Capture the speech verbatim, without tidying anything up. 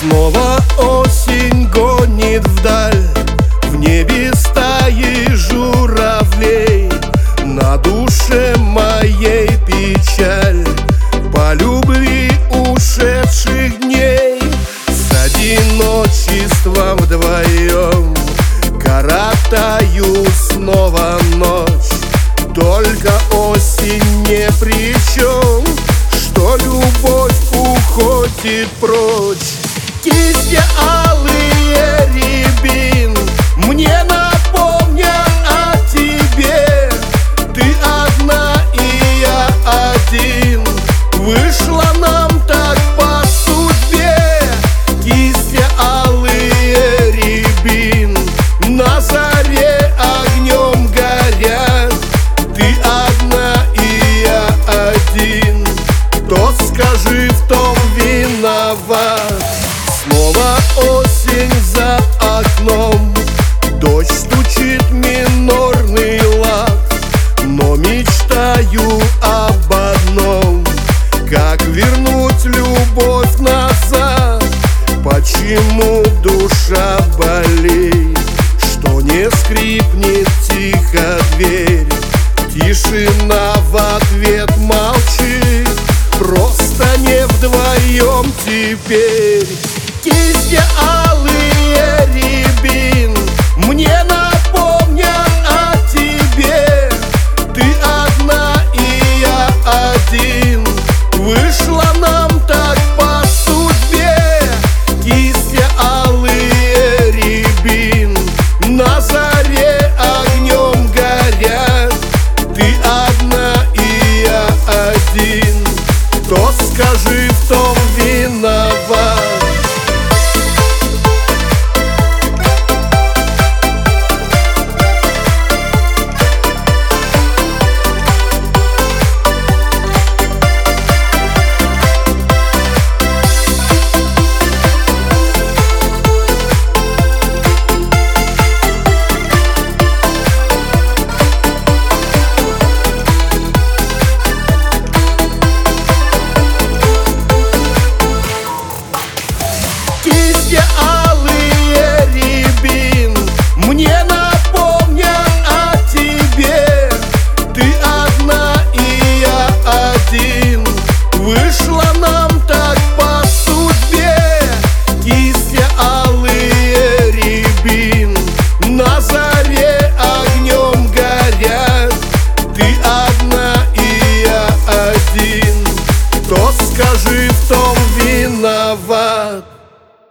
Снова осень гонит вдаль, в небе стаи журавлей. На душе моей печаль по любви ушедших дней. С одиночеством вдвоем коротаю снова ночь. Только осень не при чем, что любовь уходит прочь. Кисти алые рябин мне напомнят о тебе. Ты одна и я один, вышло нам так по судьбе. Кисти алые рябин на заре огнем горят. Ты одна и я один, кто скажи, в том виноват. Снова осень за окном, дождь стучит минорный лад. Но мечтаю об одном, как вернуть любовь назад. Почему душа болеет, что не скрипнет тихо дверь? Тишина в ответ молчит, просто не вдвоем теперь. Кисти алые рябин мне напомнят о тебе. Ты одна и я один, вышло нам так по судьбе. Кисти алые рябин на заре огнем горят. Ты одна и я один, кто скажи, в том виноват. Кисти